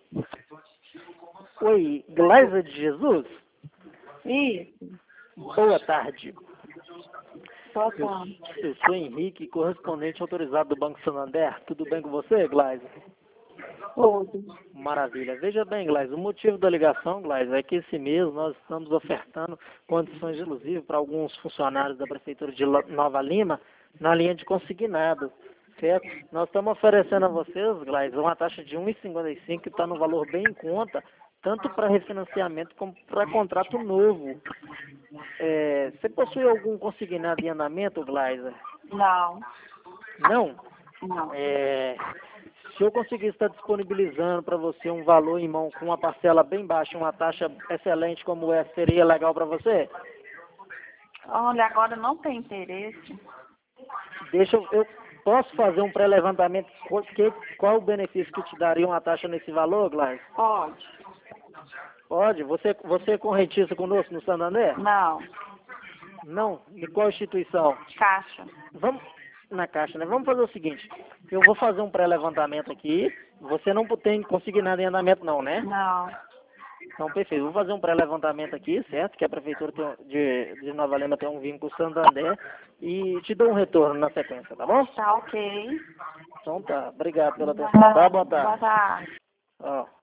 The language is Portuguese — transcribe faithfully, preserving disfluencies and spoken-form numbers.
Oi, Glaisa de Jesus? Isso. Boa tarde. Boa Eu, tarde. eu sou Henrique, correspondente autorizado do Banco Santander. Tudo bem com você, Glaisa? Tudo. Maravilha. Veja bem, Glaisa, o motivo da ligação, Glaisa, é que esse mês nós estamos ofertando condições exclusivas para alguns funcionários da Prefeitura de Nova Lima na linha de consignado, certo? Nós estamos oferecendo a vocês, Glaisa, uma taxa de um vírgula cinquenta e cinco que está no valor bem em conta, tanto para refinanciamento como para contrato novo. É, você possui algum consignado em andamento, Glaisa? Não. Não? Não. É, se eu conseguir estar disponibilizando para você um valor em mão com uma parcela bem baixa, uma taxa excelente como essa, seria legal para você? Olha, agora não tem interesse. Deixa eu, eu posso fazer um pré-levantamento, qual, que- qual o benefício que te daria uma taxa nesse valor, Glaise? Pode. Pode? Você, você é correntista conosco no Santander? Não. Não? De qual instituição? Caixa. Vamos na Caixa, né? Vamos fazer o seguinte, eu vou fazer um pré-levantamento aqui, você não tem consignado em andamento não, né? Não. Então, perfeito. Vou fazer um pré-levantamento aqui, certo? Que a Prefeitura tem, um- de, de Nova Lima tem um vínculo com o Santander e te dou um retorno na sequência, tá bom? Tá ok. Então tá. Obrigado pela atenção. Tá? Boa Boa tarde. tarde. Ó.